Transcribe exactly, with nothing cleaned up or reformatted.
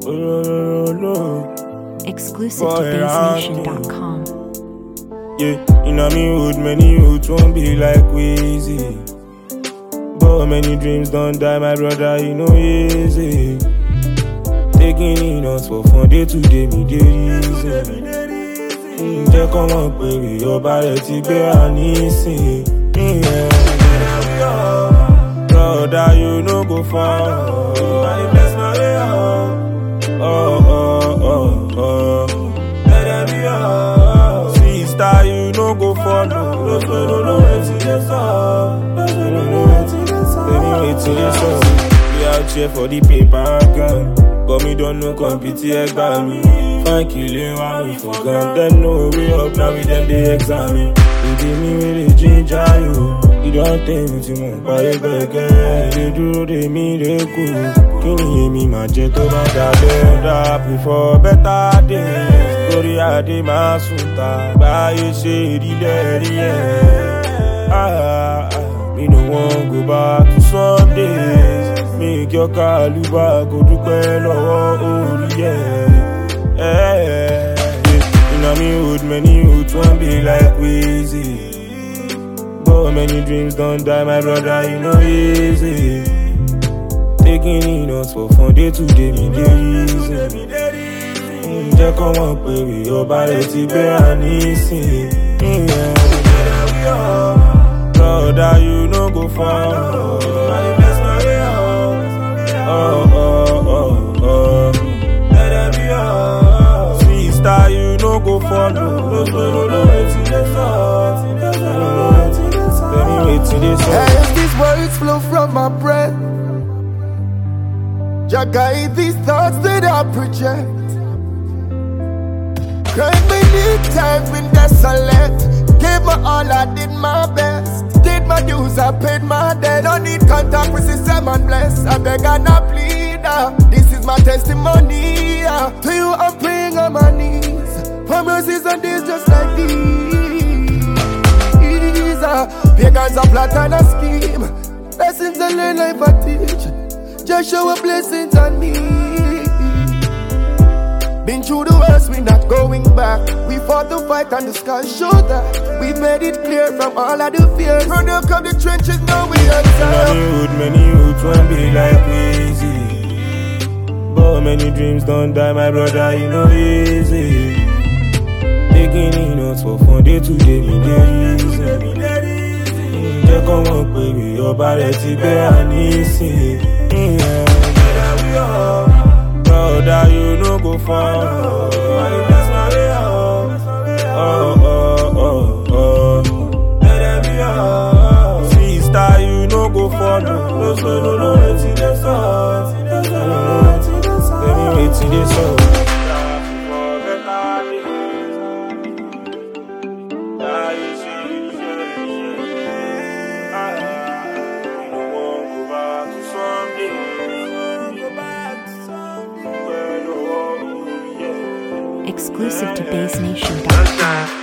Oh, no. Exclusive to base nation dot com. Yeah, in a me hood, many youths won't be like Weezy. But many dreams don't die, my brother, you know easy. Taking in us for fun, day to day, me day easy. Jẹ́ kọ́ mọ̀ pé ọba rẹ̀ ti gbé wa nísìn. Brother, you no go far. I bless my way up. Oh, oh, oh, oh. Let them be up. Sister, you no go far. No, no, no, no, waiting this up. No, no, no, waiting this up. Baby, waiting this up. We out here for the paper gun. Got me don't know compete by me. Fine killing while we forgot. Then no way up, now we them they examine. You give me really ginger you. You don't think you won't buy it back. You do the me the cool. Can you hear me, my jet over the up before better days. Story I did my suta. Buy a shady lady. Ah, me no want go back to Sundays. Make your car look back, go to bed, oh, yeah. Yeah, you know me hood, many youths won't be like Weezy. But many dreams don't die, my brother, you know easy. Taking in us for fun, day to day, me day easy. Jẹ́ kọ́ mọ̀ pé ọba rẹ̀ ti gbé wa nísìn. Brother, you no go far. Oh, oh, oh, oh. Let them be up. Sister, you no go follow. No, no, no, no, waiting this up. Let me wait till this up. As these words flow from my breath, Jah guide these thoughts that I project. Cried many times, been desolate. Gave my all, I did my best. Did my dues, I paid my debt. Don't need contact with system and bless. I beg and I plead. Uh. This is my testimony. Uh. To you, I'm praying on my knees. For mercies on days just like these. Uh. Pagans are plot and a scheme. Lessons I learn, life I teach. Just show a blessings on me. Been through the worst, we not going back. We fought the fight and the sky showed that. We made it clear from all of the fears. Product of the trenches, now we answer. Many youth, many youth won't be like Weezy. But many dreams don't die, my brother, you know easy. Taking in us for fun, day to day, me day easy. Jẹ́ kọ́ mọ̀ pé ọba rẹ̀ ti gbé wa nísìn. Brother, you no go far. I bless my way up. Oh, oh, oh, oh. Let them be up. Sister, you no go follow. No, no, no, no, waiting this up. Let me wait till this up. Exclusive to base nation dot com.